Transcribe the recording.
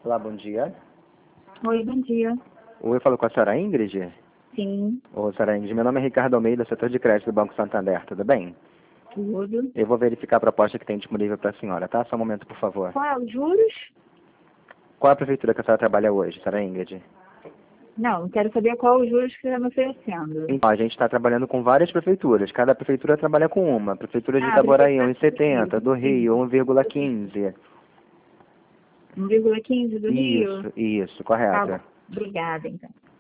Olá, bom dia. Oi, bom dia. Oi, eu falo com a senhora Ingrid? Sim, Ô, senhora Ingrid, meu nome é Ricardo Almeida, setor de crédito do Banco Santander, tudo bem? tudo. Eu vou verificar a proposta que tem disponível para a senhora, tá? Só um momento, por favor. Qual é os juros? Qual é a prefeitura que a senhora trabalha hoje, senhora Ingrid? Não, quero saber qual os juros que você está me oferecendo. Então, a gente está trabalhando com várias prefeituras. Cada prefeitura trabalha com uma. Prefeitura de Ah, Itaboraí, prefeitura do 1,70. Do Rio, Rio. 1,15. 1,15 do Rio? Isso, Tá correto. bom. Obrigada, então.